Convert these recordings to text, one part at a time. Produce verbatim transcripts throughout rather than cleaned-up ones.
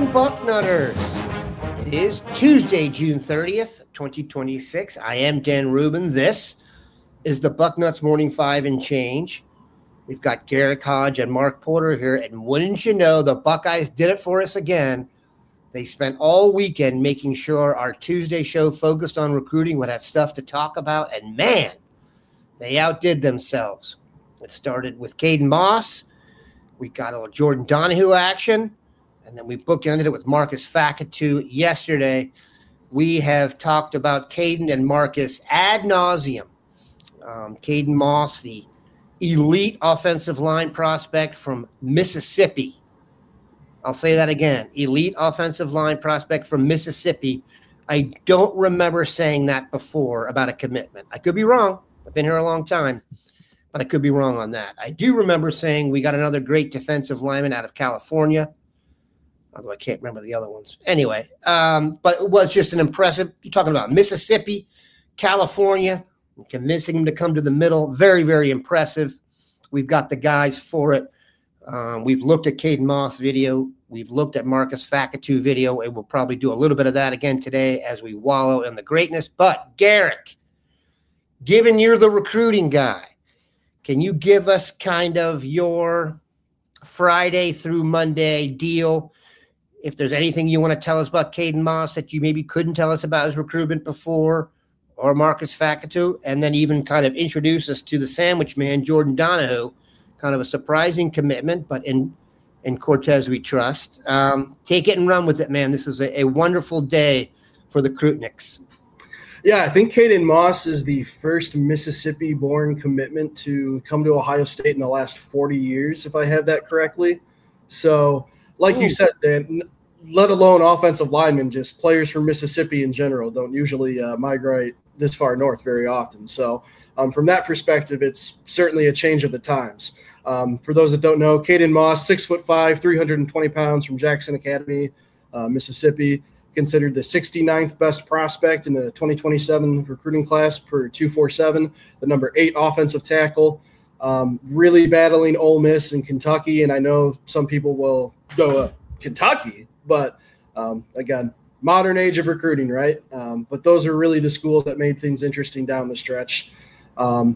Bucknutters. It is Tuesday, June thirtieth, twenty twenty-six. I am Dan Rubin. This is the Bucknuts Morning Five and Change. We've got Garrick Hodge and Mark Porter here, and wouldn't you know, the Buckeyes did it for us again. They spent all weekend making sure our Tuesday show focused on recruiting with that stuff to talk about, and man, they outdid themselves. It started with Caden Moss. We got a little Jordan Donahue action, and then we bookended it with Marcus Fakatu yesterday. We have talked about Caden and Marcus ad nauseum. Um, Caden Moss, the elite offensive line prospect from Mississippi. I'll say that again. Elite offensive line prospect from Mississippi. I don't remember saying that before about a commitment. I could be wrong. I've been here a long time, but I could be wrong on that. I do remember saying we got another great defensive lineman out of California, although I can't remember the other ones. Anyway, um, but it was just an impressive – you're talking about Mississippi, California, and convincing him to come to the middle. Very, very impressive. We've got the guys for it. Um, we've looked at Caden Moss video. We've looked at Marcus Fakatu video, and we'll probably do a little bit of that again today as we wallow in the greatness. But, Garrick, given you're the recruiting guy, can you give us kind of your Friday through Monday deal? If there's anything you want to tell us about Caden Moss that you maybe couldn't tell us about his recruitment before, or Marcus Fakatu, and then even kind of introduce us to the sandwich man, Jordan Donahue. Kind of a surprising commitment, but in in Cortez we trust. Um, take it and run with it, man. This is a, a wonderful day for the Krutniks. Yeah, I think Caden Moss is the first Mississippi-born commitment to come to Ohio State in the last forty years, if I have that correctly. So, like Ooh. you said, Dan, let alone offensive linemen, just players from Mississippi in general don't usually uh, migrate this far north very often. So, um, from that perspective, it's certainly a change of the times. Um, for those that don't know, Caden Moss, six foot five, three hundred twenty pounds from Jackson Academy, uh, Mississippi, considered the sixty-ninth best prospect in the twenty twenty-seven recruiting class per two forty-seven, the number eight offensive tackle, um, really battling Ole Miss and Kentucky. And I know some people will go uh, Kentucky, but um, again, modern age of recruiting, right? Um, but those are really the schools that made things interesting down the stretch. Um,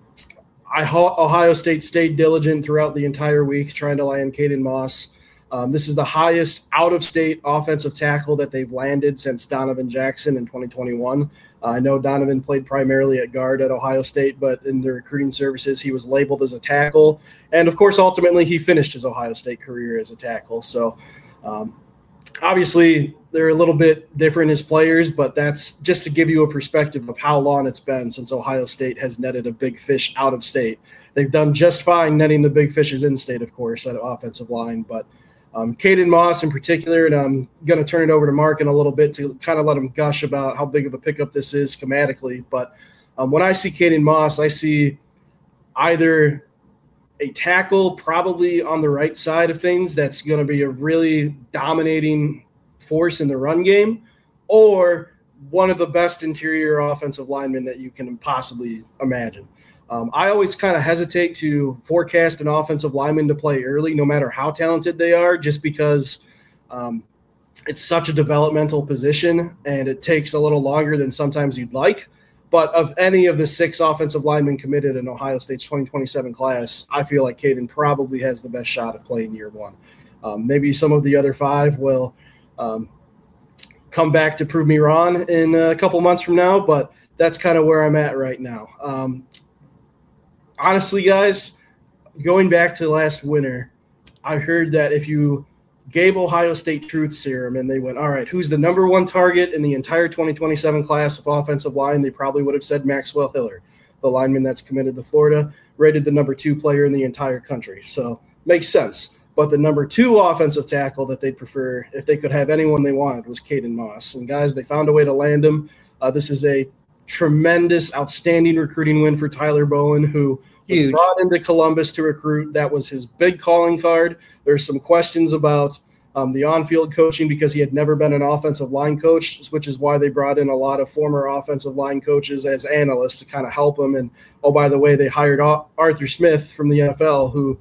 I, Ohio State stayed diligent throughout the entire week trying to land Caden Moss. Um, this is the highest out-of-state offensive tackle that they've landed since Donovan Jackson in twenty twenty-one. Uh, I know Donovan played primarily at guard at Ohio State, but in the recruiting services, he was labeled as a tackle. And, of course, ultimately he finished his Ohio State career as a tackle. So, um, obviously, they're a little bit different as players, but that's just to give you a perspective of how long it's been since Ohio State has netted a big fish out of state. They've done just fine netting the big fishes in state, of course, at offensive line. But um, Caden Moss in particular, and I'm going to turn it over to Mark in a little bit to kind of let him gush about how big of a pickup this is schematically. But um, when I see Caden Moss, I see either a tackle probably on the right side of things that's going to be a really dominating force in the run game, or one of the best interior offensive linemen that you can possibly imagine. Um, I always kind of hesitate to forecast an offensive lineman to play early, no matter how talented they are, just because um, it's such a developmental position and it takes a little longer than sometimes you'd like. But of any of the six offensive linemen committed in Ohio State's twenty twenty-seven class, I feel like Caden probably has the best shot of playing year one. Um, maybe some of the other five will um, come back to prove me wrong in a couple months from now, but that's kind of where I'm at right now. Um, honestly, guys, going back to last winter, I heard that if you gave Ohio State truth serum and they went, all right, who's the number one target in the entire twenty twenty-seven class of offensive line, they probably would have said Maxwell Hiller, the lineman that's committed to Florida, rated the number two player in the entire country. So makes sense. But the number two offensive tackle that they'd prefer, if they could have anyone they wanted, was Caden Moss. And, guys, they found a way to land him. Uh, this is a tremendous, outstanding recruiting win for Tyler Bowen, who was brought into Columbus to recruit. That was his big calling card. There's some questions about um, the on-field coaching because he had never been an offensive line coach, which is why they brought in a lot of former offensive line coaches as analysts to kind of help him. And, oh, by the way, they hired Arthur Smith from the N F L, who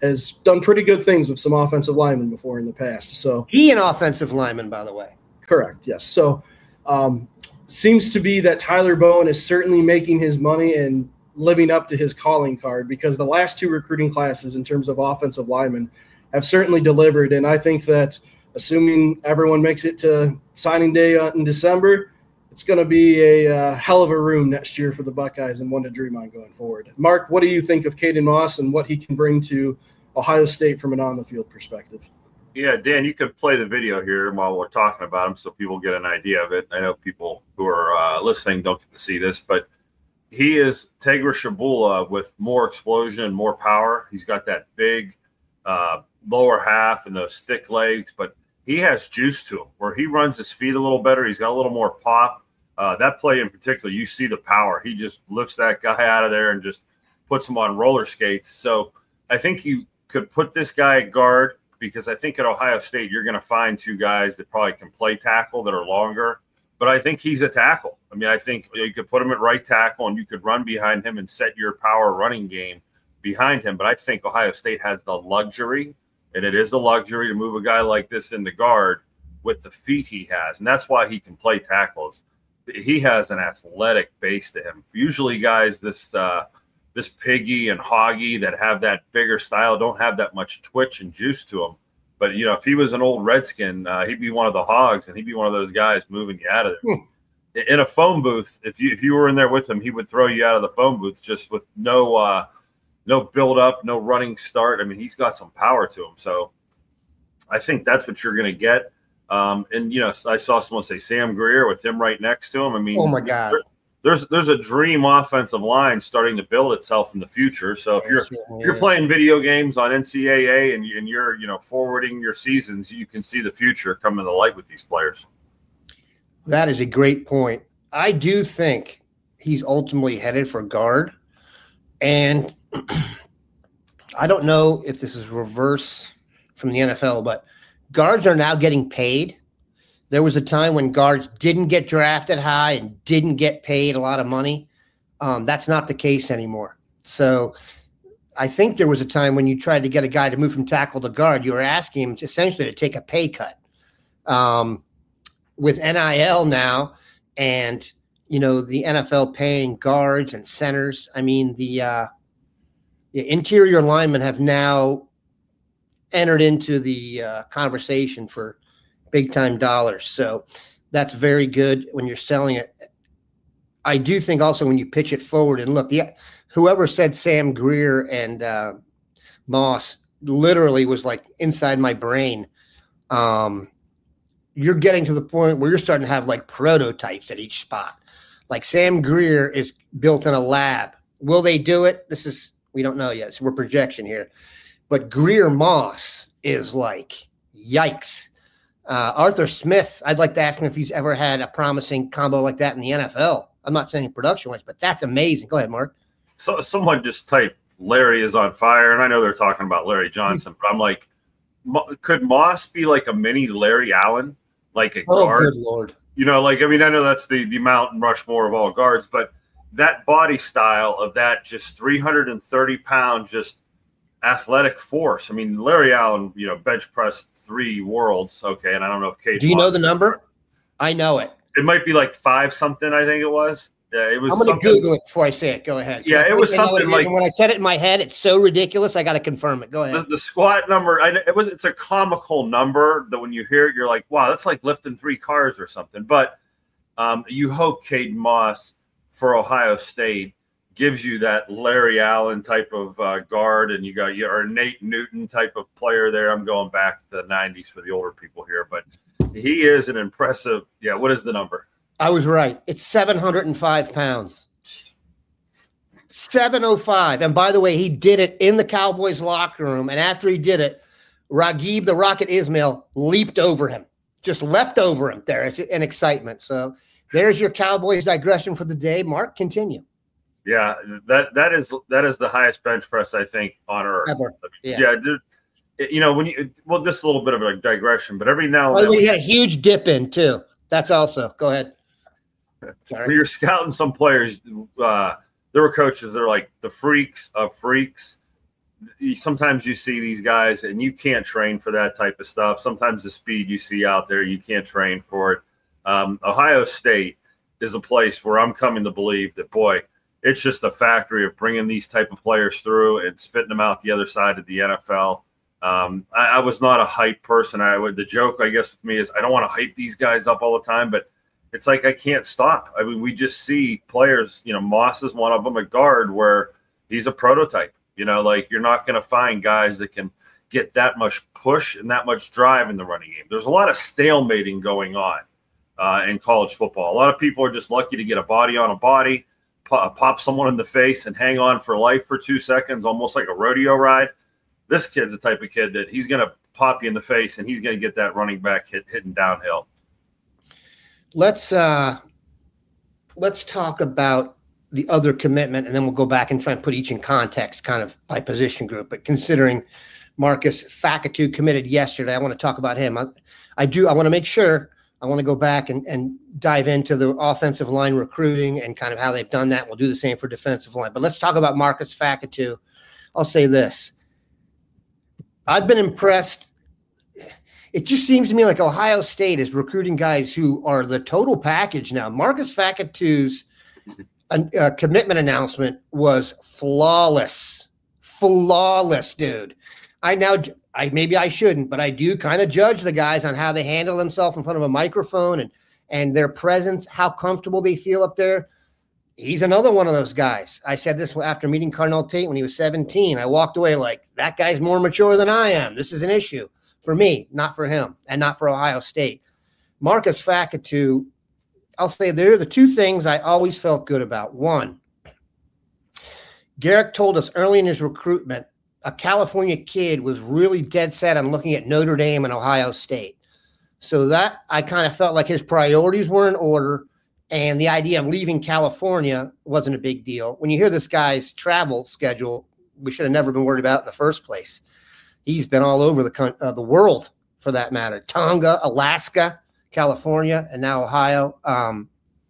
has done pretty good things with some offensive linemen before in the past. So he an offensive lineman, by the way. Correct. Yes. So um, seems to be that Tyler Bowen is certainly making his money and living up to his calling card, because the last two recruiting classes in terms of offensive linemen have certainly delivered. And I think that assuming everyone makes it to signing day in December, it's going to be a uh, hell of a room next year for the Buckeyes and one to dream on going forward. Mark, what do you think of Caden Moss and what he can bring to Ohio State from an on-the-field perspective? Yeah, Dan, you could play the video here while we're talking about him so people get an idea of it. I know people who are uh, listening don't get to see this, but he is Tegra Shabula with more explosion and more power. He's got that big uh, lower half and those thick legs, but he has juice to him where he runs his feet a little better. He's got a little more pop. Uh, that play in particular, you see the power. He just lifts that guy out of there and just puts him on roller skates. So I think you could put this guy at guard, because I think at Ohio State you're going to find two guys that probably can play tackle that are longer. But I think he's a tackle. I mean, I think you could put him at right tackle and you could run behind him and set your power running game behind him. But I think Ohio State has the luxury, and it is a luxury, to move a guy like this into guard with the feet he has. And that's why he can play tackles. He has an athletic base to him. Usually guys this uh, this piggy and hoggy that have that bigger style don't have that much twitch and juice to them. But, you know, if he was an old Redskin, uh, he'd be one of the hogs, and he'd be one of those guys moving you out of there. Hmm. In a phone booth, if you if you were in there with him, he would throw you out of the phone booth just with no uh, no build up, no running start. I mean, he's got some power to him. So I think that's what you're going to get. Um, and, you know, I saw someone say Sam Greer with him right next to him. I mean, oh, my God. There's there's a dream offensive line starting to build itself in the future. So if you're if you're playing video games on N C double A and, you, and you're you know forwarding your seasons, you can see the future coming to light with these players. That is a great point. I do think he's ultimately headed for guard, and I don't know if this is reverse from the N F L, but guards are now getting paid. There was a time when guards didn't get drafted high and didn't get paid a lot of money. Um, that's not the case anymore. So I think there was a time when you tried to get a guy to move from tackle to guard, you were asking him essentially to take a pay cut. Um, with N I L now and, you know, the N F L paying guards and centers, I mean, the, uh, the interior linemen have now entered into the uh, conversation for big time dollars. So that's very good when you're selling it. I do think also when you pitch it forward and look, the, whoever said Sam Greer and uh, Moss literally was like inside my brain. Um, you're getting to the point where you're starting to have like prototypes at each spot. Like Sam Greer is built in a lab. Will they do it? This is, we don't know yet. So we're projection here, but Greer Moss is like, yikes. Uh, Arthur Smith, I'd like to ask him if he's ever had a promising combo like that in the N F L. I'm not saying production-wise, but that's amazing. Go ahead, Mark. So someone just typed Larry is on fire, and I know they're talking about Larry Johnson, but I'm like, could Moss be like a mini Larry Allen, like a oh, guard? Good Lord. You know, like, I mean, I know that's the, the Mount Rushmore of all guards, but that body style of that just three hundred thirty pound, just athletic force. I mean, Larry Allen, you know, bench pressed three worlds. Okay. And I don't know if Kate. Do you know the number? I know it. It might be like five something, I think it was. Yeah, it was. I'm going to Google it before I say it. Go ahead. Yeah, it was something like. When I said it in my head, it's so ridiculous. I got to confirm it. Go ahead. The, the squat number, I, it was. It's a comical number that when you hear it, you're like, wow, that's like lifting three cars or something. But um, you hope Caden Moss for Ohio State gives you that Larry Allen type of uh, guard, and you got your Nate Newton type of player there. I'm going back to the nineties for the older people here, but he is an impressive. Yeah, what is the number? I was right. It's seven hundred five pounds. seven oh five. And by the way, he did it in the Cowboys locker room. And after he did it, Raghib, the Rocket Ismail, leaped over him, just leapt over him there in excitement. So there's your Cowboys digression for the day. Mark, continue. Yeah, that that is that is the highest bench press, I think, on earth. Ever. Yeah. yeah dude, you know, when you, well, just a little bit of a digression, but every now and By the then. way, he had a huge dip in, too. That's also, go ahead. Sorry. When you're scouting some players, uh, there were coaches that are like the freaks of freaks. sometimes you see these guys and you can't train for that type of stuff. Sometimes the speed you see out there, you can't train for it. Um, Ohio State is a place where I'm coming to believe that, boy, it's just a factory of bringing these type of players through and spitting them out the other side of the N F L. Um, I, I was not a hype person. I would, the joke, I guess, with me is I don't want to hype these guys up all the time, but it's like I can't stop. I mean, we just see players, you know, Moss is one of them at guard where he's a prototype. You know, like you're not going to find guys that can get that much push and that much drive in the running game. There's a lot of stalemating going on uh, in college football. A lot of people are just lucky to get a body on a body, pop, pop someone in the face and hang on for life for two seconds, almost like a rodeo ride. This kid's the type of kid that he's going to pop you in the face and he's going to get that running back hit hitting downhill. Let's uh, let's talk about the other commitment, and then we'll go back and try and put each in context kind of by position group. But considering Marcus Fakatu committed yesterday, I want to talk about him. I, I do. I want to make sure I want to go back and, and dive into the offensive line recruiting and kind of how they've done that. We'll do the same for defensive line. But let's talk about Marcus Fakatu. I'll say this. I've been impressed. It just seems to me like Ohio State is recruiting guys who are the total package now. Marcus Fakatu's uh, commitment announcement was flawless. Flawless, dude. I now – I maybe I shouldn't, but I do kind of judge the guys on how they handle themselves in front of a microphone and and their presence, how comfortable they feel up there. He's another one of those guys. I said this after meeting Carnell Tate when he was seventeen. I walked away like, that guy's more mature than I am. This is an issue for me, not for him, and not for Ohio State. Marcus Fakatu, I'll say there are the two things I always felt good about. One, Garrick told us early in his recruitment, a California kid was really dead set on looking at Notre Dame and Ohio State. So that I kind of felt like his priorities were in order, and the idea of leaving California wasn't a big deal. When you hear this guy's travel schedule, we should have never been worried about it in the first place. He's been all over the uh, the world, for that matter. Tonga, Alaska, California, and now Ohio. Um,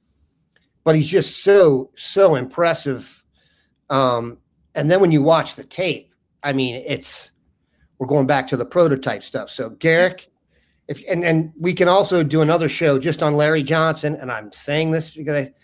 but he's just so, so impressive. Um, and then when you watch the tape, I mean, it's we're going back to the prototype stuff. So Garrick, if and, and we can also do another show just on Larry Johnson, and I'm saying this because I,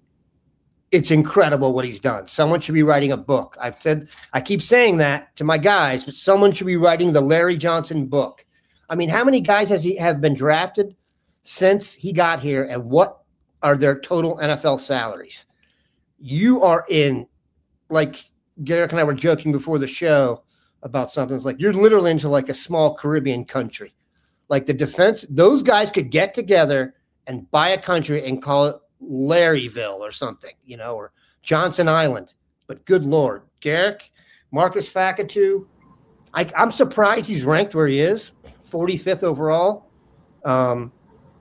it's incredible what he's done. Someone should be writing a book. I've said I keep saying that to my guys, but someone should be writing the Larry Johnson book. I mean, how many guys has he have been drafted since he got here, and what are their total N F L salaries? You are in, like Garrick and I were joking before the show about something. It's like you're literally into like a small Caribbean country. Like the defense, those guys could get together and buy a country and call it Larryville or something, you know, or Johnson Island. But good Lord, Garrick, Marcus Fakatu, I, I'm surprised he's ranked where he is, forty-fifth overall. Um,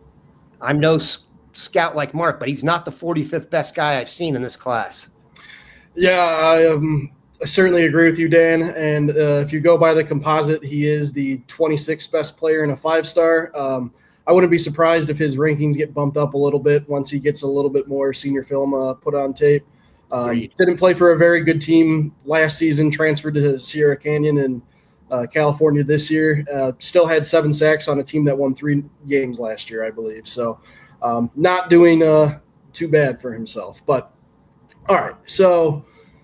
I'm no s- scout like Mark, but he's not the forty-fifth best guy I've seen in this class. Yeah, I, um, I certainly agree with you, Dan. And uh, if you go by the composite, he is the twenty-sixth best player in a five-star. Um, I wouldn't be surprised if his rankings get bumped up a little bit once he gets a little bit more senior film uh, put on tape. Um, didn't play for a very good team last season, transferred to Sierra Canyon in uh, California this year. Uh, still had seven sacks on a team that won three games last year, I believe. So um, not doing uh, too bad for himself. But, all right, so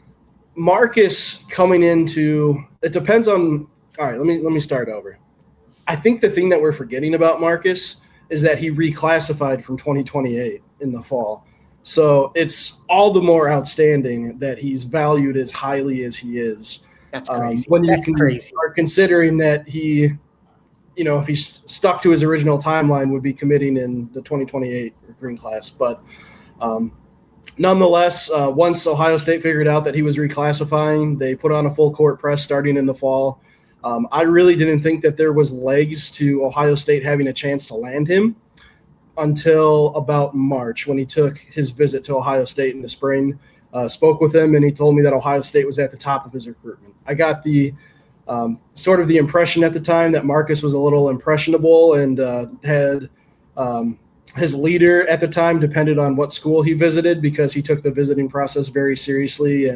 Marcus coming into – it depends on – all right, let me let me start over. I think the thing that we're forgetting about Marcus is that he reclassified from twenty twenty-eight in the fall. So it's all the more outstanding that he's valued as highly as he is. That's crazy. Um, when you That's can crazy. start considering that he, you know, if he's stuck to his original timeline, would be committing in the twenty twenty-eight recruiting class. But um, nonetheless, uh, once Ohio State figured out that he was reclassifying, they put on a full court press starting in the fall. Um, I really didn't think that there was legs to Ohio State having a chance to land him until about March when he took his visit to Ohio State in the spring, uh, spoke with him, and he told me that Ohio State was at the top of his recruitment. I got the um, sort of the impression at the time that Marcus was a little impressionable and uh, had um, his leader at the time depended on what school he visited because he took the visiting process very seriously and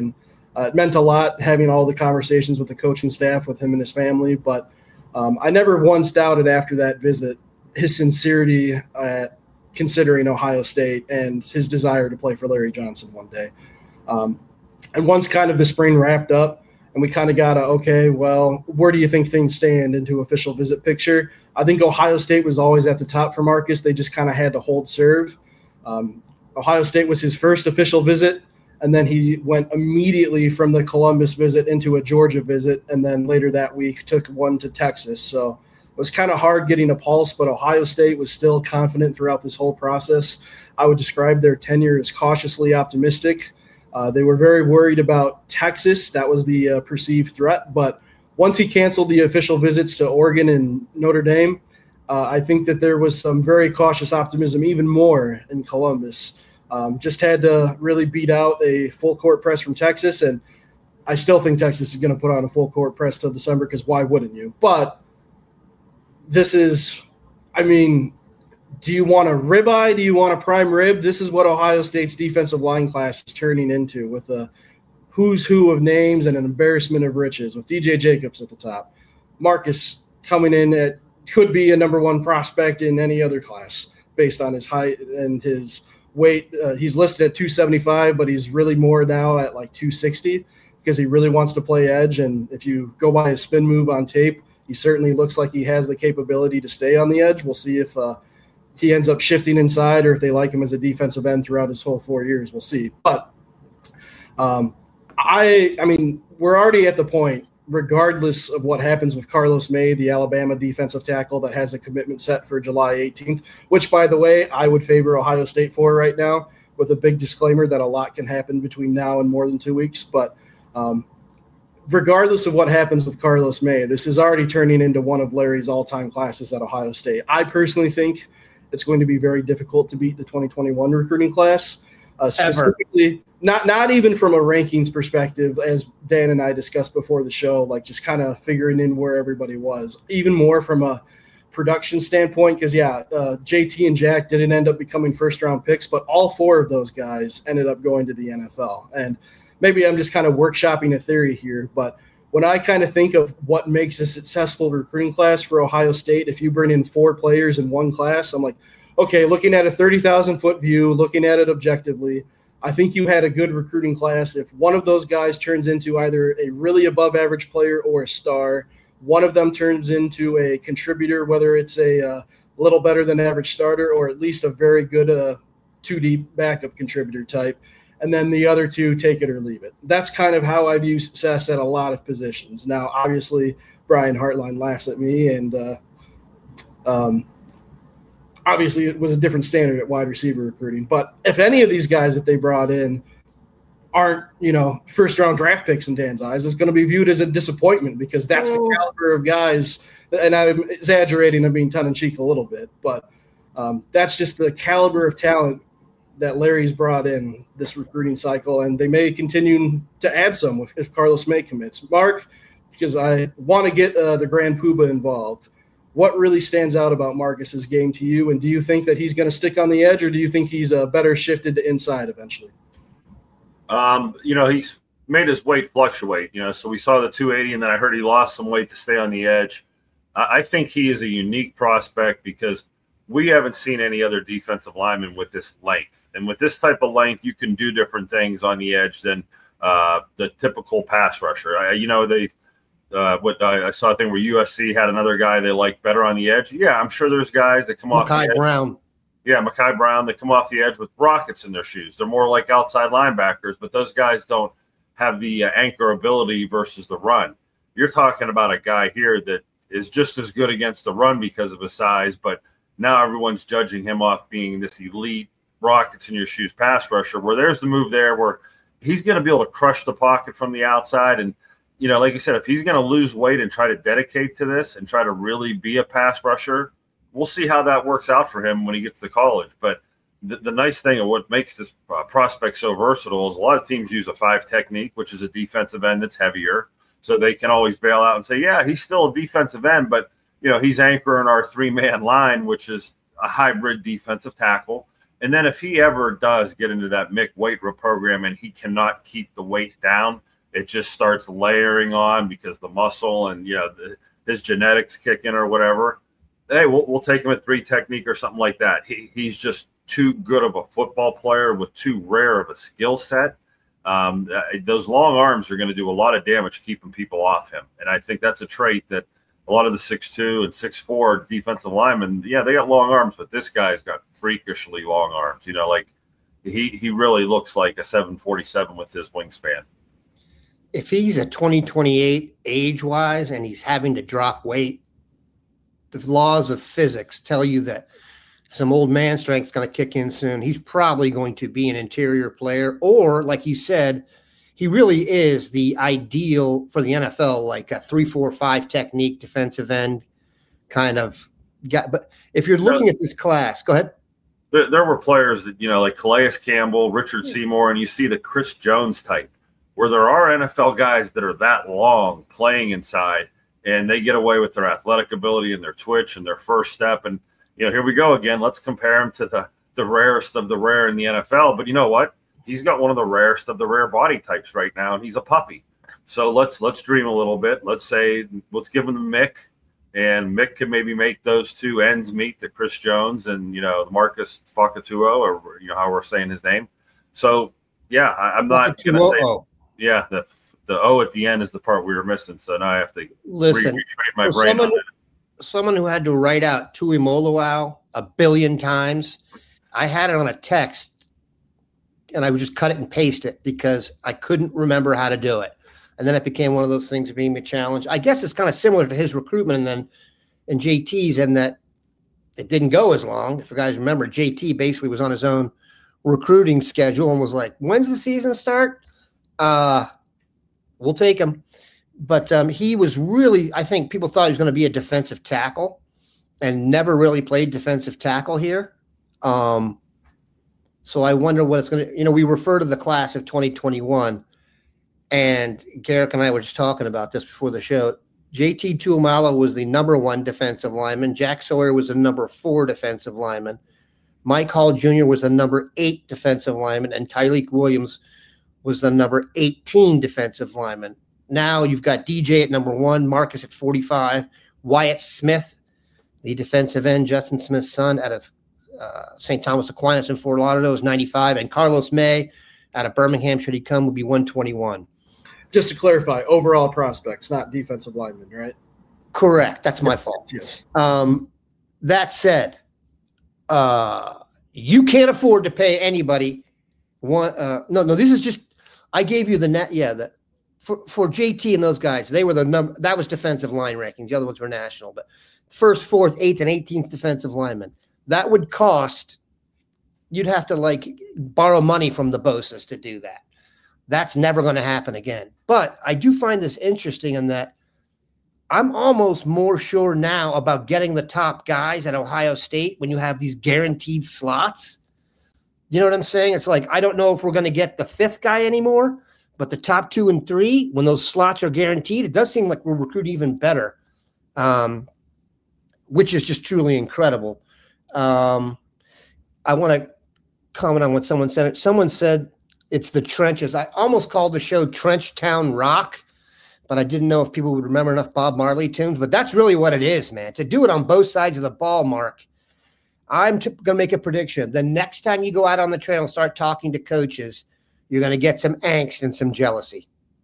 Uh, it meant a lot having all the conversations with the coaching staff, with him and his family. But um, I never once doubted after that visit his sincerity at considering Ohio State and his desire to play for Larry Johnson one day. Um, and once kind of the spring wrapped up and we kind of got a, okay, well, where do you think things stand into official visit picture? I think Ohio State was always at the top for Marcus. They just kind of had to hold serve. Um, Ohio State was his first official visit, and then he went immediately from the Columbus visit into a Georgia visit, and then later that week took one to Texas. So it was kind of hard getting a pulse, but Ohio State was still confident throughout this whole process. I would describe their tenure as cautiously optimistic. Uh, they were very worried about Texas. That was the uh, perceived threat. But once he canceled the official visits to Oregon and Notre Dame, uh, I think that there was some very cautious optimism, even more in Columbus. Um, just had to really beat out a full court press from Texas. And I still think Texas is going to put on a full court press till December, because why wouldn't you? But this is, I mean, do you want a ribeye? Do you want a prime rib? This is what Ohio State's defensive line class is turning into, with a who's who of names and an embarrassment of riches, with D J Jacobs at the top. Marcus coming in at could be a number one prospect in any other class based on his height and his weight. Uh, he's listed at two seventy-five, but he's really more now at like two sixty because he really wants to play edge. And if you go by his spin move on tape, he certainly looks like he has the capability to stay on the edge. We'll see if uh, he ends up shifting inside or if they like him as a defensive end throughout his whole four years. We'll see. But um, I, I mean, we're already at the point, regardless of what happens with Carlos May, the Alabama defensive tackle that has a commitment set for July eighteenth, which, by the way, I would favor Ohio State for right now, with a big disclaimer that a lot can happen between now and more than two weeks. But um, regardless of what happens with Carlos May, this is already turning into one of Larry's all-time classes at Ohio State. I personally think it's going to be very difficult to beat the twenty twenty-one recruiting class, uh, specifically not not even from a rankings perspective, as Dan and I discussed before the show, like just kind of figuring in where everybody was, even more from a production standpoint. Because, yeah, uh, J T and Jack didn't end up becoming first-round picks, but all four of those guys ended up going to the N F L. And maybe I'm just kind of workshopping a theory here, but when I kind of think of what makes a successful recruiting class for Ohio State, if you bring in four players in one class, I'm like, okay, looking at a thirty thousand foot view, looking at it objectively, I think you had a good recruiting class. If one of those guys turns into either a really above average player or a star, one of them turns into a contributor, whether it's a uh, little better than average starter or at least a very good uh, two D backup contributor type, and then the other two take it or leave it. That's kind of how I view success at a lot of positions. Now, obviously, Brian Hartline laughs at me, and uh, um, obviously it was a different standard at wide receiver recruiting. But if any of these guys that they brought in aren't, you know, first-round draft picks in Dan's eyes, it's going to be viewed as a disappointment, because that's the caliber of guys. And I'm exaggerating, I'm being tongue-in-cheek a little bit, but um, that's just the caliber of talent that Larry's brought in this recruiting cycle, and they may continue to add some if, if Carlos May commits. Mark, because I want to get uh, the Grand Poobah involved, what really stands out about Marcus's game to you, and do you think that he's going to stick on the edge, or do you think he's uh, better shifted to inside eventually? Um, you know, he's made his weight fluctuate, you know, so we saw the two eighty, and then I heard he lost some weight to stay on the edge. I, I think he is a unique prospect because we haven't seen any other defensive lineman with this length. And with this type of length, you can do different things on the edge than uh, the typical pass rusher. I, you know, they uh, what I, I saw a thing where U S C had another guy they like better on the edge. Yeah, I'm sure there's guys that come off the edge. Brown. Yeah, Mekhi Brown, they come off the edge with rockets in their shoes. They're more like outside linebackers, but those guys don't have the uh, anchor ability versus the run. You're talking about a guy here that is just as good against the run because of his size, but now everyone's judging him off being this elite rockets in your shoes pass rusher, where there's the move there where he's going to be able to crush the pocket from the outside. And, you know, like you said, if he's going to lose weight and try to dedicate to this and try to really be a pass rusher, we'll see how that works out for him when he gets to college. But the, the nice thing of what makes this uh, prospect so versatile is a lot of teams use a five technique, which is a defensive end that's heavier. So they can always bail out and say, yeah, he's still a defensive end, but you know, he's anchoring our three-man line, which is a hybrid defensive tackle. And then if he ever does get into that Mick weight program and he cannot keep the weight down, it just starts layering on because the muscle and, you know, the, his genetics kick in or whatever. Hey, we'll, we'll take him at three technique or something like that. He, he's just too good of a football player with too rare of a skill set. Um, those long arms are going to do a lot of damage keeping people off him. And I think that's a trait that a lot of the six two and six four defensive linemen, yeah, they got long arms, but this guy's got freakishly long arms. You know, like he, he really looks like a seven forty-seven with his wingspan. If he's a twenty twenty-eight age-wise and he's having to drop weight, the laws of physics tell you that some old man strength is going to kick in soon. He's probably going to be an interior player, or like you said, he really is the ideal for the N F L, like a three, four, five technique defensive end kind of guy. But if you're looking at this class, go ahead. There, there were players that, you know, like Calais Campbell, Richard Seymour, and you see the Chris Jones type, where there are N F L guys that are that long playing inside, and they get away with their athletic ability and their twitch and their first step. And, you know, here we go again. Let's compare him to the, the rarest of the rare in the N F L. But you know what? He's got one of the rarest of the rare body types right now, and he's a puppy. So let's let's dream a little bit. Let's say let's give him the Mick, and Mick can maybe make those two ends meet, the Chris Jones and, you know, the Marcus Fakatuo, or, you know, how we're saying his name. So, yeah, I, I'm not going to say – yeah, the the O at the end is the part we were missing. So now I have to Listen, re- retrain my brain someone, on it. Someone who had to write out Tuimoloau a billion times, I had it on a text, and I would just cut it and paste it because I couldn't remember how to do it. And then it became one of those things being a challenge. I guess it's kind of similar to his recruitment and then and J T's, in that it didn't go as long. If you guys remember, J T basically was on his own recruiting schedule and was like, when's the season start? Uh, we'll take him. But um, he was really, I think people thought he was going to be a defensive tackle and never really played defensive tackle here. Um, so I wonder what it's going to, you know, we refer to the class of twenty twenty-one, and Garrick and I were just talking about this before the show. J T Tuimoloau was the number one defensive lineman. Jack Sawyer was the number four defensive lineman. Mike Hall Junior was the number eight defensive lineman, and Tyleik Williams was the number eighteen defensive lineman. Now you've got D J at number one, Marcus at forty-five, Wyatt Smith, the defensive end, Justin Smith's son, out of uh, Saint Thomas Aquinas in Fort Lauderdale, is ninety-five, and Carlos May out of Birmingham, should he come, would be one twenty-one. Just to clarify, overall prospects, not defensive linemen, right? Correct. That's my fault. Yes. Um, that said, uh, you can't afford to pay anybody one. Uh, no, no, this is just, I gave you the net. Yeah. The, for, for J T and those guys, they were the number, that was defensive line rankings. The other ones were national, but first, fourth, eighth, and eighteenth defensive linemen, that would cost, you'd have to like borrow money from the Bosas to do that. That's never going to happen again. But I do find this interesting in that I'm almost more sure now about getting the top guys at Ohio State when you have these guaranteed slots. You know what I'm saying? It's like, I don't know if we're going to get the fifth guy anymore, but the top two and three, when those slots are guaranteed, it does seem like we're recruiting even better, um, which is just truly incredible. Um, I want to comment on what someone said. Someone said, it's the trenches. I almost called the show Trench Town Rock, but I didn't know if people would remember enough Bob Marley tunes. But that's really what it is, man. To do it on both sides of the ball, Mark. I'm t- going to make a prediction. The next time you go out on the trail and start talking to coaches, you're going to get some angst and some jealousy.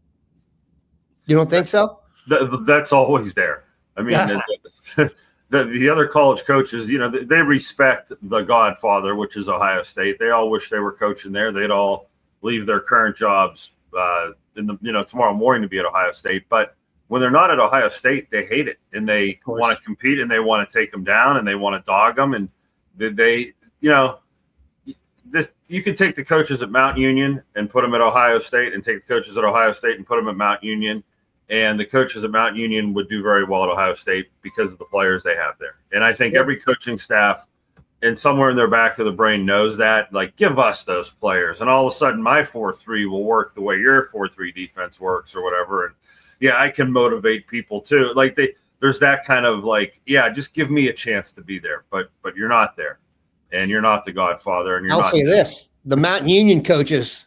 You don't think so? That's always there. I mean, the, the, the other college coaches, you know, they, they respect the Godfather, which is Ohio State. They all wish they were coaching there. They'd all leave their current jobs uh, in the, you know, tomorrow morning to be at Ohio State. But when they're not at Ohio State, they hate it, and they want to compete, and they want to take them down, and they want to dog them. And they, they you know, this, you can take the coaches at Mount Union and put them at Ohio State, and take the coaches at Ohio State and put them at Mount Union. And the coaches at Mount Union would do very well at Ohio State because of the players they have there. And I think yep. every coaching staff, and somewhere in their back of the brain knows that, like, give us those players. And all of a sudden my four three will work the way your four three defense works or whatever. And, yeah, I can motivate people too. Like, they, there's that kind of like, yeah, just give me a chance to be there. But but you're not there. And you're not the Godfather. And you're I'll not say this. The Mountain Union coaches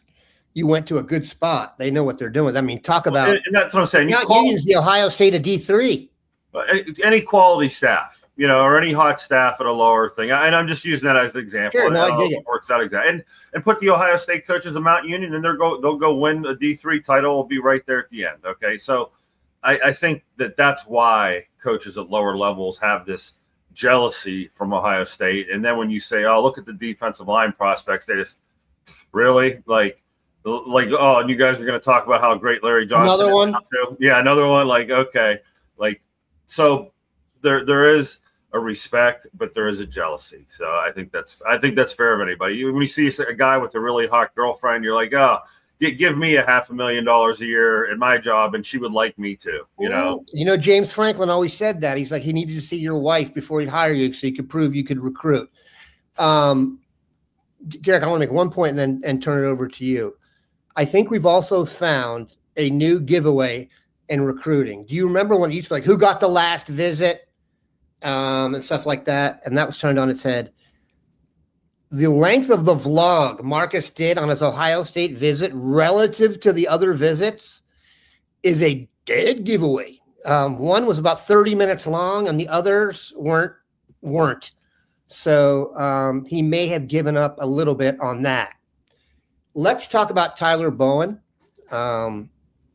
you went to a good spot. They know what they're doing. I mean, talk about and, and that's what I'm saying. Not Union's the Ohio State of D three. Any quality staff, you know, or any hot staff at a lower thing. And I'm just using that as an example. Sure, no, I dig it. Works out exactly. And and put the Ohio State coaches of Mount Union, and they're go they'll go win a D three title. Will be right there at the end. Okay, so I, I think that that's why coaches at lower levels have this jealousy from Ohio State. And then when you say, "Oh, look at the defensive line prospects," they just really like. Like, oh, and you guys are going to talk about how great Larry Johnson another is one. Too. Yeah, another one. Like, okay, like so there there is a respect, but there is a jealousy. So I think that's I think that's fair of anybody. When you see a guy with a really hot girlfriend, you're like, oh, give me a half a million dollars a year in my job, and she would like me too. You know, you know, James Franklin always said that. He's like, he needed to see your wife before he'd hire you, so he could prove you could recruit. Um, Garrick, I want to make one point and then and turn it over to you. I think we've also found a new giveaway in recruiting. Do you remember when it used to be like, who got the last visit um, and stuff like that? And that was turned on its head. The length of the vlog Marcus did on his Ohio State visit relative to the other visits is a dead giveaway. Um, one was about thirty minutes long and the others weren't. weren't. So um, he may have given up a little bit on that. Let's talk about Tyler Bowen. Um,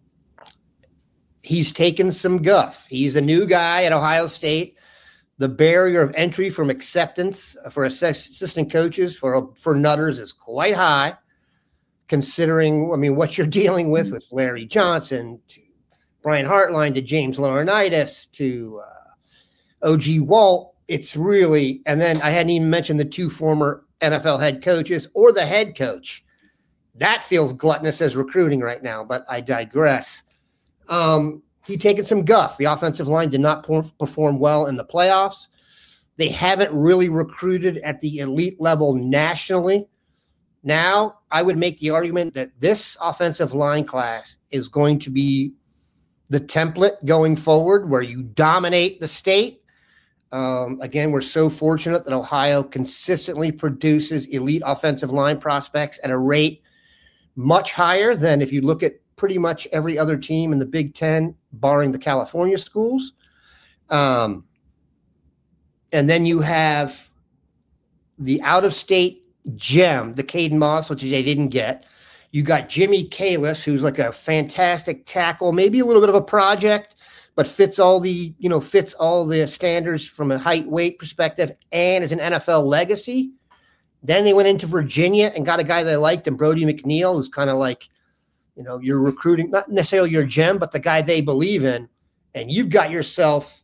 he's taken some guff. He's a new guy at Ohio State. The barrier of entry from acceptance for assistant coaches for, for nutters is quite high, considering, I mean, what you're dealing with with Larry Johnson to Brian Hartline to James Laurinaitis to uh, O G Walt. It's really, and then I hadn't even mentioned the two former N F L head coaches or the head coach. That feels gluttonous as recruiting right now, but I digress. Um, he taken some guff. The offensive line did not perform well in the playoffs. They haven't really recruited at the elite level nationally. Now, I would make the argument that this offensive line class is going to be the template going forward where you dominate the state. Um, again, we're so fortunate that Ohio consistently produces elite offensive line prospects at a rate much higher than if you look at pretty much every other team in the Big Ten, barring the California schools. Um, and then you have the out-of-state gem, the Caden Moss, which they didn't get. You got Jimmy Kalis, who's like a fantastic tackle, maybe a little bit of a project, but fits all the, you know, fits all the standards from a height, weight perspective, and is an N F L legacy. Then they went into Virginia and got a guy they liked, and Brody McNeil, who's kind of like, you know, you're recruiting, not necessarily your gem, but the guy they believe in. And you've got yourself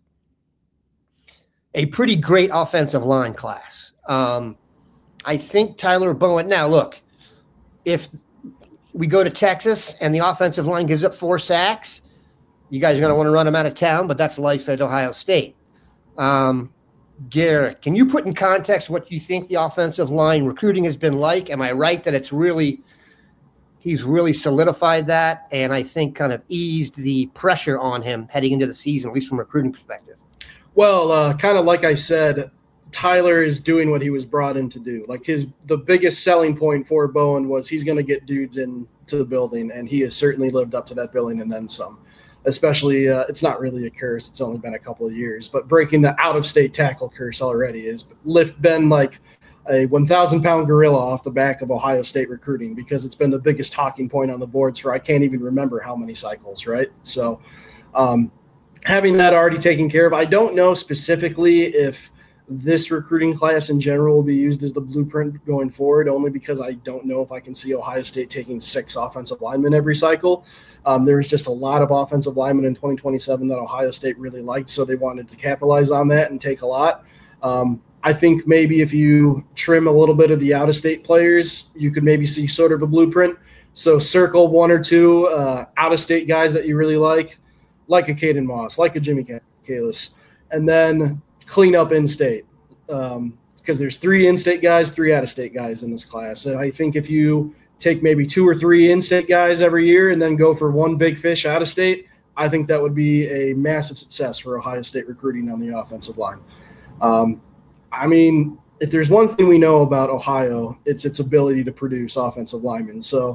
a pretty great offensive line class. Um, I think Tyler Bowen. Now, look, if we go to Texas and the offensive line gives up four sacks, you guys are going to want to run him out of town, but that's life at Ohio State. Um, Garrett, can you put in context what you think the offensive line recruiting has been like? Am I right that it's really he's really solidified that and I think kind of eased the pressure on him heading into the season, at least from a recruiting perspective? Well, uh, kind of like I said, Tyler is doing what he was brought in to do. Like his the biggest selling point for Bowen was he's going to get dudes into the building, and he has certainly lived up to that billing and then some. Especially, uh, it's not really a curse. It's only been a couple of years, but breaking the out-of-state tackle curse already has lift been like a one thousand pound gorilla off the back of Ohio State recruiting because it's been the biggest talking point on the boards for I can't even remember how many cycles, right? So um, having that already taken care of, I don't know specifically if this recruiting class in general will be used as the blueprint going forward, only because I don't know if I can see Ohio State taking six offensive linemen every cycle. Um, there's just a lot of offensive linemen in twenty twenty-seven that Ohio State really liked, so they wanted to capitalize on that and take a lot. Um, I think maybe if you trim a little bit of the out-of-state players, you could maybe see sort of a blueprint. So circle one or two uh, out-of-state guys that you really like, like a Caden Moss, like a Jimmy Kalis, and then clean up in-state um, because there's three in-state guys, three out-of-state guys in this class. And I think if you take maybe two or three in-state guys every year and then go for one big fish out-of-state, I think that would be a massive success for Ohio State recruiting on the offensive line. Um, I mean, if there's one thing we know about Ohio, it's its ability to produce offensive linemen. So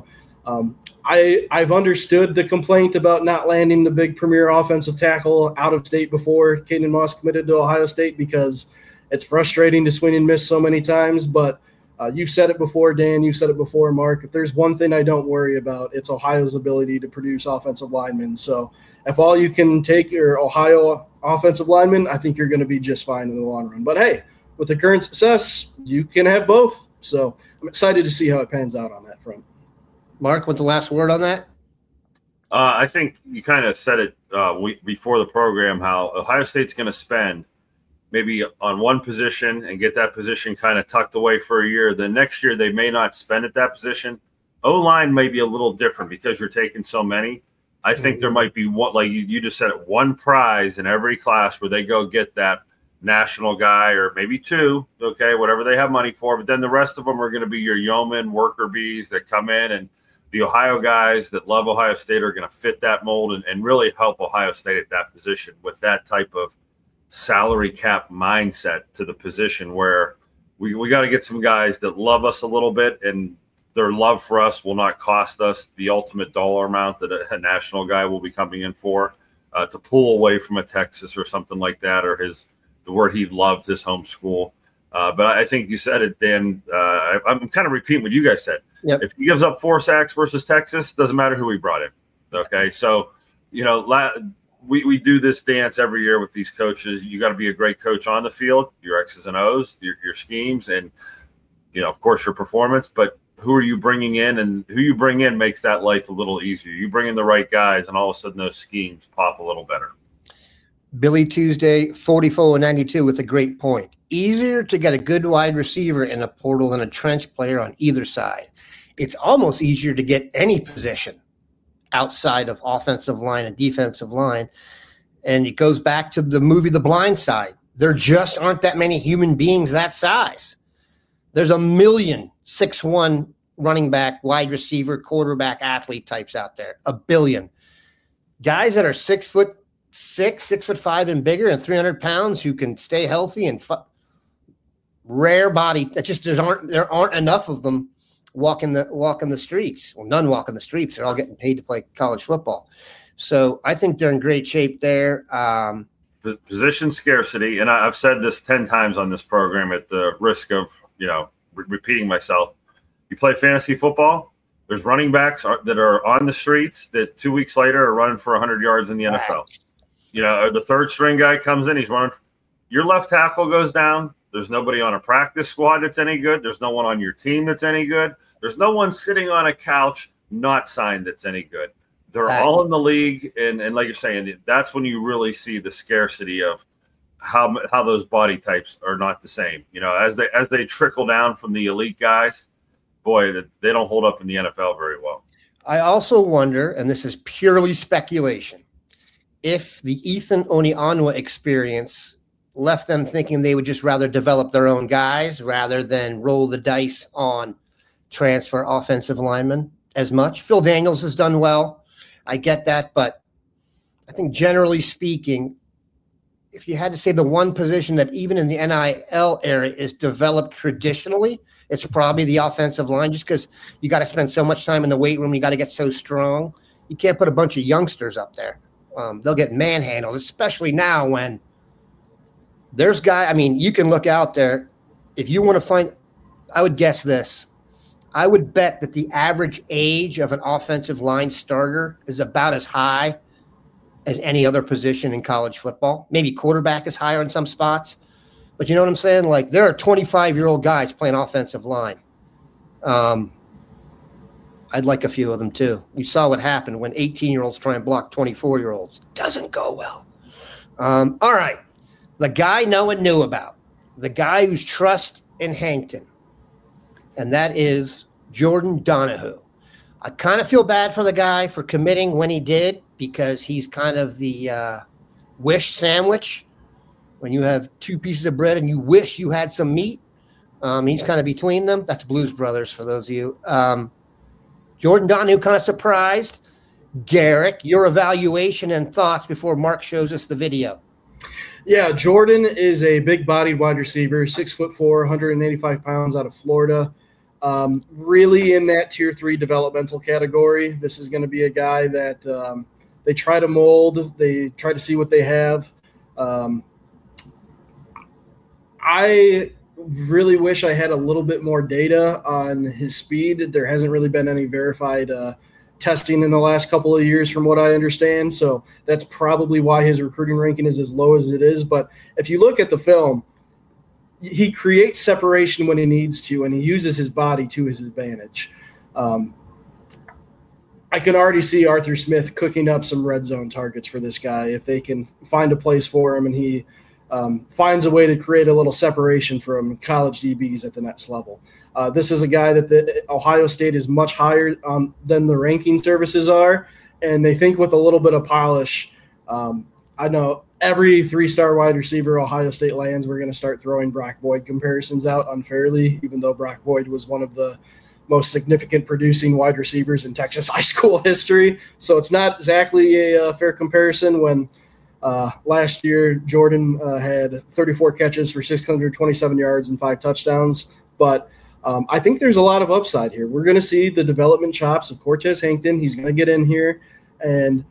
Um, I, I've understood the complaint about not landing the big premier offensive tackle out of state before Caden Moss committed to Ohio State because it's frustrating to swing and miss so many times. But uh, you've said it before, Dan. You've said it before, Mark. If there's one thing I don't worry about, it's Ohio's ability to produce offensive linemen. So if all you can take are Ohio offensive linemen, I think you're going to be just fine in the long run. But, hey, with the current success, you can have both. So I'm excited to see how it pans out on that front. Mark, what's the last word on that? Uh, I think you kind of said it uh, we, before the program, how Ohio State's going to spend maybe on one position and get that position kind of tucked away for a year. The next year they may not spend at that position. O-line may be a little different because you're taking so many. I think there might be one, like you, you just said it, one prize in every class where they go get that national guy or maybe two, okay, whatever they have money for. But then the rest of them are going to be your yeoman worker bees that come in, and the Ohio guys that love Ohio State are going to fit that mold and, and really help Ohio State at that position with that type of salary cap mindset to the position where we, we got to get some guys that love us a little bit, and their love for us will not cost us the ultimate dollar amount that a, a national guy will be coming in for uh, to pull away from a Texas or something like that, or his the word he loved, his home school. Uh, but I think you said it, Dan. Uh, I, I'm kind of repeating what you guys said. Yep. If he gives up four sacks versus Texas, doesn't matter who we brought in. Okay, so you know, la- we we do this dance every year with these coaches. You got to be a great coach on the field, your X's and O's, your, your schemes, and you know, of course, your performance. But who are you bringing in, and who you bring in makes that life a little easier. You bring in the right guys, and all of a sudden those schemes pop a little better. Billy Tuesday, forty-four ninety-two with a great point. Easier to get a good wide receiver in a portal than a trench player on either side. It's almost easier to get any position outside of offensive line and defensive line. And it goes back to the movie The Blind Side. There just aren't that many human beings that size. There's a million six one running back, wide receiver, quarterback, athlete types out there. A billion. Guys that are six foot six, six foot five and bigger and three hundred pounds who can stay healthy and fu- rare body. That just there aren't there aren't enough of them walking the walking the streets. Well, none walking the streets. They're all getting paid to play college football. So I think they're in great shape there. Um, Position scarcity, and I've said this ten times on this program at the risk of you know re- repeating myself. You play fantasy football. There's running backs are, that are on the streets that two weeks later are running for one hundred yards in the N F L. You know, the third string guy comes in, he's running. Your left tackle goes down. There's nobody on a practice squad that's any good. There's no one on your team that's any good. There's no one sitting on a couch not signed that's any good. They're all in the league, and, and like you're saying, that's when you really see the scarcity of how how those body types are not the same. You know, as they as they trickle down from the elite guys, boy, they don't hold up in the N F L very well. I also wonder, and this is purely speculation, if the Ethan Onianwa experience left them thinking they would just rather develop their own guys rather than roll the dice on transfer offensive linemen as much. Phil Daniels has done well. I get that, but I think generally speaking, if you had to say the one position that even in the N I L era is developed traditionally, it's probably the offensive line, just because you got to spend so much time in the weight room. You got to get so strong. You can't put a bunch of youngsters up there. Um, they'll get manhandled, especially now when there's guy. I mean, you can look out there. If you want to find, I would guess this. I would bet that the average age of an offensive line starter is about as high as any other position in college football. Maybe quarterback is higher in some spots. But you know what I'm saying? Like, there are twenty-five-year-old guys playing offensive line. Um, I'd like a few of them too. We saw what happened when eighteen-year-olds try and block twenty-four-year-olds. Doesn't go well. Um, all right. The guy no one knew about. The guy who's trust in Hankton. And that is Jordan Donahue. I kind of feel bad for the guy for committing when he did, because he's kind of the uh, wish sandwich. When you have two pieces of bread and you wish you had some meat, um, he's kind of between them. That's Blues Brothers for those of you. Um, Jordan Donahue kind of surprised. Garrick, your evaluation and thoughts before Mark shows us the video. Yeah, Jordan is a big-bodied wide receiver, six foot four, one hundred eighty-five pounds, out of Florida. Um, really in that tier three developmental category. This is going to be a guy that um, they try to mold. They try to see what they have. Um, I really wish I had a little bit more data on his speed. There hasn't really been any verified uh, testing in the last couple of years from what I understand. So that's probably why his recruiting ranking is as low as it is. But if you look at the film, he creates separation when he needs to, and he uses his body to his advantage. Um, I can already see Arthur Smith cooking up some red zone targets for this guy if they can find a place for him and he um, finds a way to create a little separation from college D Bs at the next level. Uh, this is a guy that the Ohio State is much higher um, than the ranking services are, and they think with a little bit of polish. Um, I know every three-star wide receiver Ohio State lands, we're going to start throwing Brock Boyd comparisons out unfairly, even though Brock Boyd was one of the most significant producing wide receivers in Texas high school history. So it's not exactly a, a fair comparison when uh, last year Jordan uh, had thirty-four catches for six hundred twenty-seven yards and five touchdowns. But um, I think there's a lot of upside here. We're going to see the development chops of Cortez Hankton. He's going to get in here. And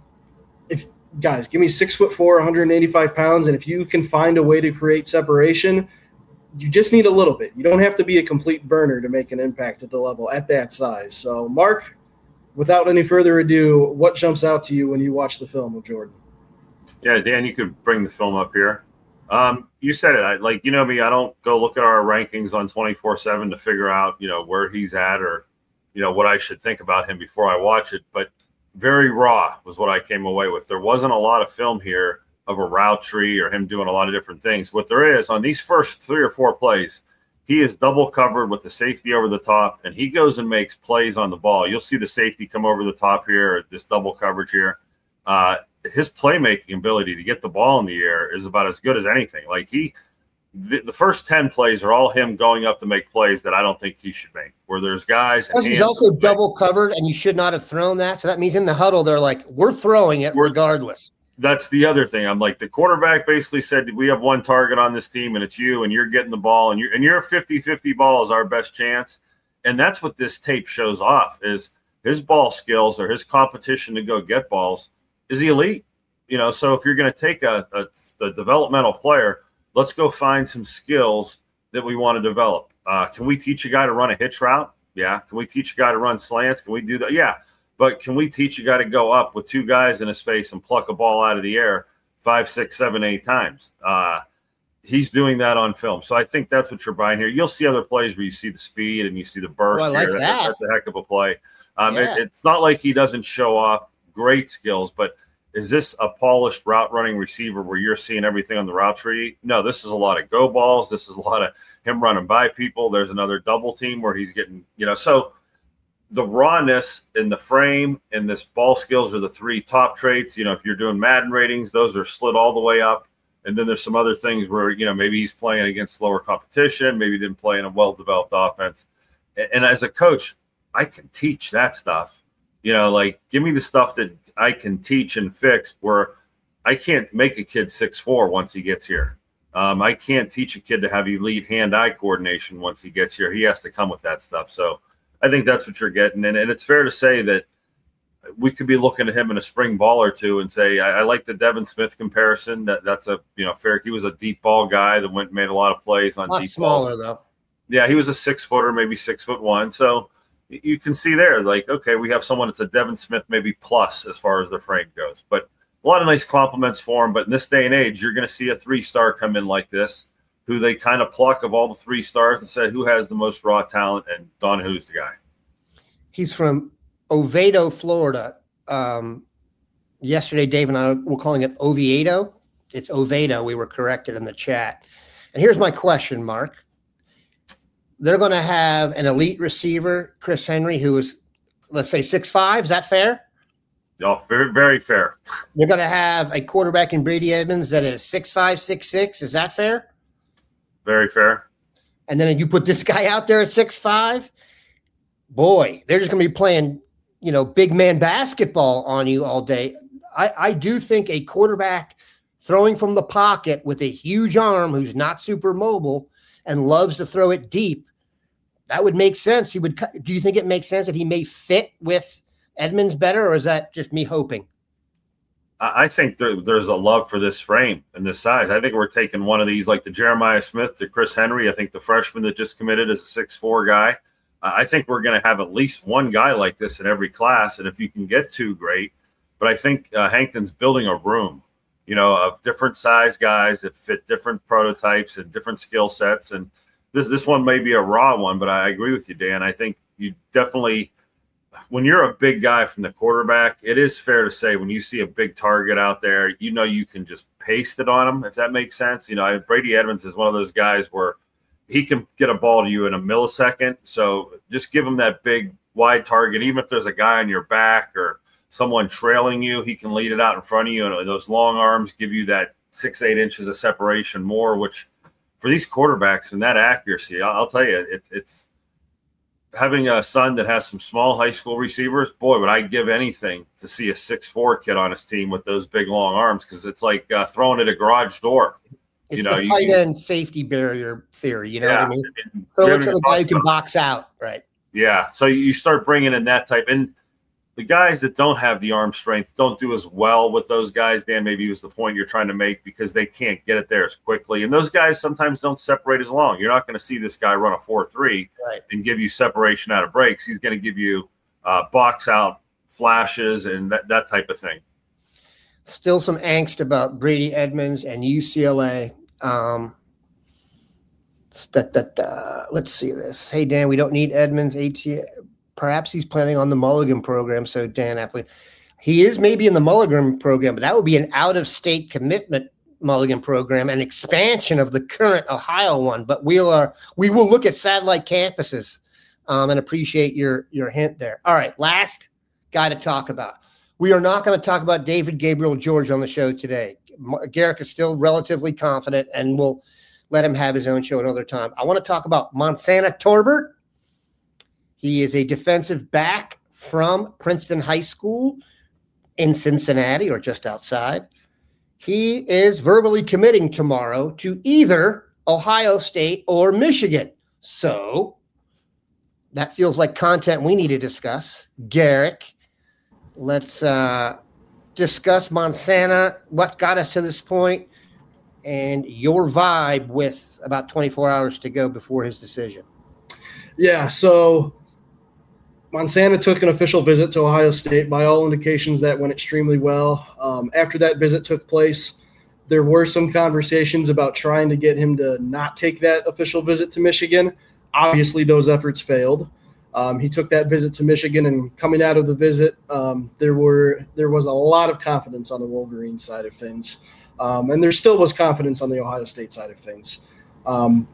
if guys, give me six foot four, one hundred eighty-five pounds. And if you can find a way to create separation, you just need a little bit. You don't have to be a complete burner to make an impact at the level at that size. So, Mark, without any further ado, what jumps out to you when you watch the film of Jordan? Yeah, Dan, you could bring the film up here. Um, you said it. I, like, you know me, I don't go look at our rankings on twenty-four seven to figure out, you know, where he's at or, you know, what I should think about him before I watch it. But very raw was what I came away with. There wasn't a lot of film here of a route tree or him doing a lot of different things. What there is on these first three or four plays, he is double covered with the safety over the top, and he goes and makes plays on the ball. You'll see the safety come over the top here, this double coverage here. Uh, his playmaking ability to get the ball in the air is about as good as anything. Like he, the, the first ten plays are all him going up to make plays that I don't think he should make, where there's guys. Plus he's also double covered, and you should not have thrown that. So that means in the huddle, they're like, we're throwing it regardless. That's the other thing. I'm like, the quarterback basically said, we have one target on this team, and it's you, and you're getting the ball, and you're, and your fifty-fifty ball is our best chance. And that's what this tape shows off is his ball skills or his competition to go get balls is elite. You know, so if you're going to take a, a, a developmental player, let's go find some skills that we want to develop. Uh, can we teach a guy to run a hitch route? Yeah. Can we teach a guy to run slants? Can we do that? Yeah. But can we teach a guy to go up with two guys in his face and pluck a ball out of the air five, six, seven, eight times? Uh, he's doing that on film. So I think that's what you're buying here. You'll see other plays where you see the speed and you see the burst. Oh, I like here. that. That's a heck of a play. Um, yeah. it, it's not like he doesn't show off great skills, but is this a polished route running receiver where you're seeing everything on the route tree? No, this is a lot of go balls. This is a lot of him running by people. There's another double team where he's getting, you know, so the rawness in the frame and this ball skills are the three top traits. You know, if you're doing Madden ratings, those are slid all the way up. And then there's some other things where, you know, maybe he's playing against lower competition. Maybe he didn't play in a well-developed offense. And, and as a coach, I can teach that stuff. You know, like give me the stuff that I can teach and fix where I can't make a kid six foot four once he gets here. Um, I can't teach a kid to have elite hand-eye coordination once he gets here. He has to come with that stuff. So I think that's what you're getting. And, and it's fair to say that we could be looking at him in a spring ball or two and say, I, I like the Devin Smith comparison. That That's a, you know, fair. He was a deep ball guy that went and made a lot of plays on a lot deep smaller, balls. though. Yeah, he was a six-footer, maybe six foot one. So you can see there, like, okay, we have someone that's a Devin Smith maybe plus as far as the frame goes. But a lot of nice compliments for him. But in this day and age, you're going to see a three-star come in like this, who they kind of pluck of all the three stars and said, who has the most raw talent? And Donahue's the guy. He's from Oviedo, Florida. Um, yesterday, Dave and I were calling it Oviedo. It's Oviedo. We were corrected in the chat. And here's my question, Mark. They're going to have an elite receiver, Chris Henry, who is, let's say, six five. Is that fair? Oh, very, very fair. They're going to have a quarterback in Brady Edmonds that is six five, six six. Is that fair? Very fair. And then you put this guy out there at six five. Boy, they're just going to be playing, you know, big man basketball on you all day. I, I do think a quarterback throwing from the pocket with a huge arm who's not super mobile and loves to throw it deep that would make sense. He would. Do you think it makes sense that he may fit with Edmonds better, or is that just me hoping? I think there, there's a love for this frame and this size. I think we're taking one of these, like the Jeremiah Smith to Chris Henry. I think the freshman that just committed is a six foot four guy. I think we're going to have at least one guy like this in every class, and if you can get two, great. But I think uh, Hankton's building a room, you know, of different size guys that fit different prototypes and different skill sets. And this this one may be a raw one, but I agree with you, Dan. I think you definitely – when you're a big guy from the quarterback, it is fair to say when you see a big target out there, you know you can just paste it on him, if that makes sense. You know, Brady Edmonds is one of those guys where he can get a ball to you in a millisecond. So just give him that big, wide target. Even if there's a guy on your back or someone trailing you, he can lead it out in front of you. And those long arms give you that six, eight inches of separation more, which for these quarterbacks and that accuracy, I'll, I'll tell you, it, it's – having a son that has some small high school receivers, boy, would I give anything to see a six foot four kid on his team with those big, long arms, because it's like uh, throwing at a garage door. It's you know, the tight you, end safety barrier theory. You know yeah, what I mean? Throw it to the guy who can box out, right? Yeah, so you start bringing in that type. And the guys that don't have the arm strength don't do as well with those guys. Dan, maybe was the point you're trying to make, because they can't get it there as quickly. And those guys sometimes don't separate as long. You're not going to see this guy run a four three right. and give you separation out of breaks. He's going to give you uh, box out flashes and that, that type of thing. Still some angst about Brady Edmonds and U C L A. Um, that, that, uh, let's see this. Hey, Dan, we don't need Edmonds. A T Perhaps he's planning on the Mulligan program. So Dan Appley, he is maybe in the Mulligan program, but that would be an out-of-state commitment Mulligan program, an expansion of the current Ohio one. But we'll uh, we will look at satellite campuses um, and appreciate your your hint there. All right, last guy to talk about. We are not going to talk about David Gabriel George on the show today. Garrick is still relatively confident, and we'll let him have his own show another time. I want to talk about Monsana Torbert. He is a defensive back from Princeton High School in Cincinnati, or just outside. He is verbally committing tomorrow to either Ohio State or Michigan. So that feels like content we need to discuss. Garrick, let's uh, discuss Monsana, what got us to this point, and your vibe with about twenty-four hours to go before his decision. Yeah, so Monsana took an official visit to Ohio State. By all indications, that went extremely well. Um, after that visit took place, there were some conversations about trying to get him to not take that official visit to Michigan. Obviously, those efforts failed. Um, he took that visit to Michigan, and coming out of the visit, um, there were there was a lot of confidence on the Wolverine side of things, um, and there still was confidence on the Ohio State side of things. Um,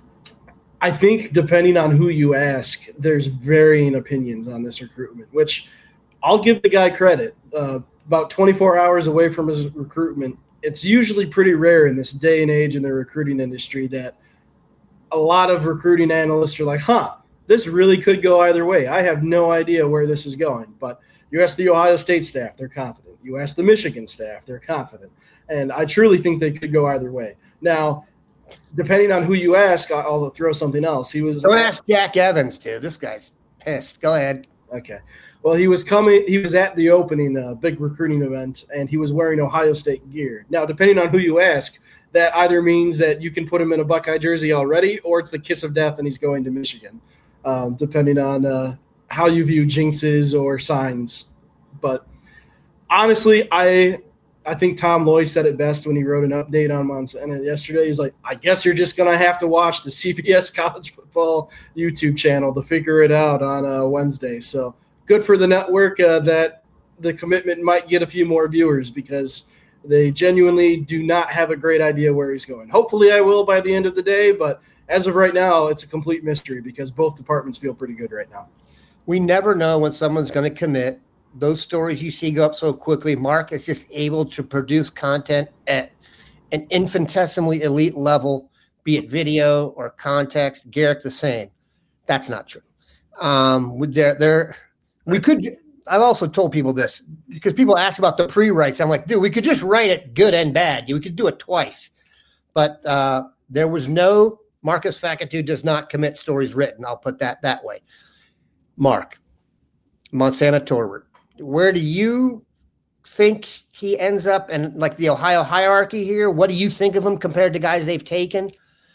I think depending on who you ask, there's varying opinions on this recruitment, which I'll give the guy credit. Uh, about twenty-four hours away from his recruitment, it's usually pretty rare in this day and age in the recruiting industry that a lot of recruiting analysts are like, huh, this really could go either way. I have no idea where this is going. But you ask the Ohio State staff, they're confident. You ask the Michigan staff, they're confident. And I truly think they could go either way. Now, depending on who you ask, I'll throw something else. He was. Don't ask Jack Evans too. This guy's pissed. Go ahead. Okay. Well, he was coming. He was at the opening, uh, big recruiting event, and he was wearing Ohio State gear. Now, depending on who you ask, that either means that you can put him in a Buckeye jersey already, or it's the kiss of death, and he's going to Michigan. Um, depending on uh, how you view jinxes or signs. But honestly, I. I think Tom Loy said it best when he wrote an update on Monsana yesterday. He's like, I guess you're just going to have to watch the C B S College Football YouTube channel to figure it out on uh, Wednesday. So good for the network uh, that the commitment might get a few more viewers, because they genuinely do not have a great idea where he's going. Hopefully I will by the end of the day, but as of right now, it's a complete mystery because both departments feel pretty good right now. We never know when someone's going to commit. Those stories you see go up so quickly. Mark is just able to produce content at an infinitesimally elite level, be it video or context. Garrick the same. That's not true. Um, with there, there, we could. I've also told people this because people ask about the pre-writes. I'm like, dude, we could just write it good and bad. We could do it twice, but uh, there was no Marcus Fakatu does not commit stories written. I'll put that that way. Mark, Montana Torbert, where do you think he ends up in like the Ohio hierarchy here? What do you think of him compared to guys they've taken?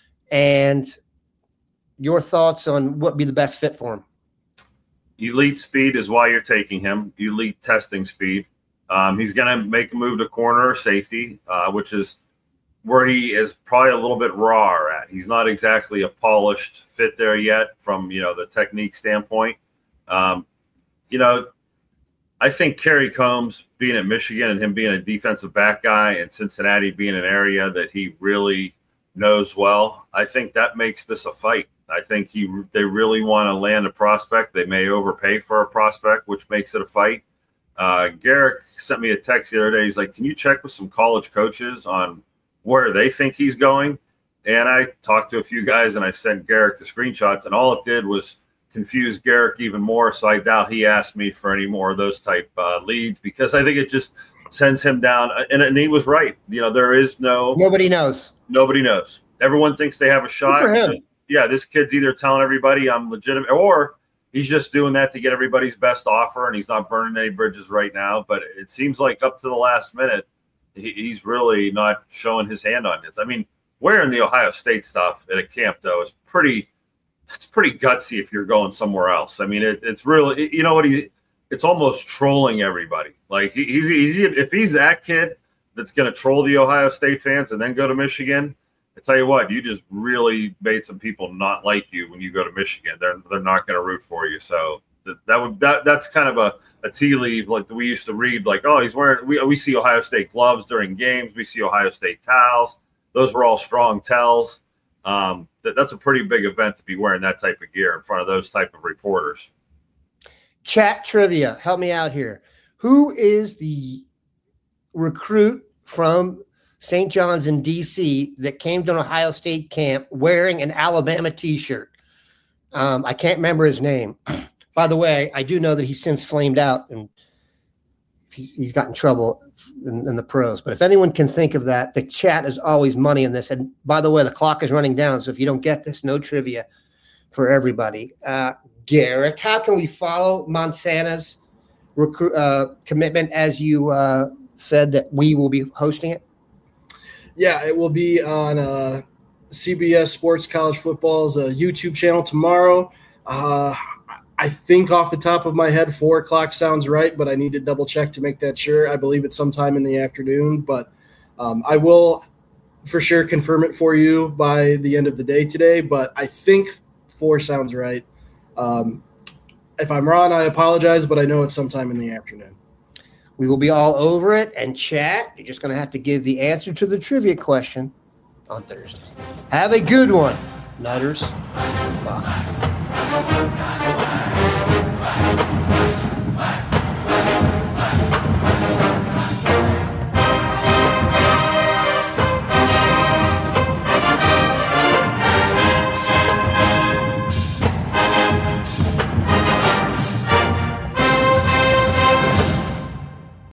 And your thoughts on what would be the best fit for him? Elite speed is why you're taking him. Elite testing speed. Um, he's going to make a move to corner or safety, uh, which is where he is probably a little bit raw at. He's not exactly a polished fit there yet from, you know, the technique standpoint. Um, you know, I think Kerry Combs being at Michigan and him being a defensive back guy and Cincinnati being an area that he really knows well, I think that makes this a fight. I think he they really want to land a prospect. They may overpay for a prospect, which makes it a fight. Uh, Garrick sent me a text the other day. He's like, can you check with some college coaches on where they think he's going? And I talked to a few guys, and I sent Garrick the screenshots, and all it did was confuse Garrick even more. So I doubt he asked me for any more of those type uh, leads, because I think it just sends him down. And, and he was right. You know, there is no – Nobody knows. Nobody knows. Everyone thinks they have a shot. Good for him. Yeah, this kid's either telling everybody I'm legitimate, or he's just doing that to get everybody's best offer, and he's not burning any bridges right now. But it seems like up to the last minute, he, he's really not showing his hand on this. I mean, wearing the Ohio State stuff at a camp, though, is pretty – it's pretty gutsy if you're going somewhere else. I mean, it, it's really – you know what? He, it's almost trolling everybody. Like, he, he's, he's if he's that kid that's going to troll the Ohio State fans and then go to Michigan – I tell you what, you just really made some people not like you when you go to Michigan. They're they're not going to root for you. So that, that would that that's kind of a, a tea leaf like we used to read. Like, oh, he's wearing. We we see Ohio State gloves during games. We see Ohio State towels. Those were all strong tells. Um, that, that's a pretty big event to be wearing that type of gear in front of those type of reporters. Chat trivia, help me out here. Who is the recruit from Saint John's in D C that came to an Ohio State camp wearing an Alabama T-shirt? Um, I can't remember his name. By the way, I do know that he's since flamed out and he's, he's got in trouble in, in the pros. But if anyone can think of that, the chat is always money in this. And by the way, the clock is running down. So if you don't get this, no trivia for everybody. Uh, Garrick, how can we follow Montana's recruit uh, commitment as you uh, said that we will be hosting it? Yeah, it will be on uh, C B S Sports College Football's uh, YouTube channel tomorrow. Uh, I think off the top of my head, four o'clock sounds right, but I need to double check to make that sure. I believe it's sometime in the afternoon, but um, I will for sure confirm it for you by the end of the day today. But I think four sounds right. Um, if I'm wrong, I apologize, but I know it's sometime in the afternoon. We will be all over it, and chat, you're just going to have to give the answer to the trivia question on Thursday. Have a good one, Nutters. Bye.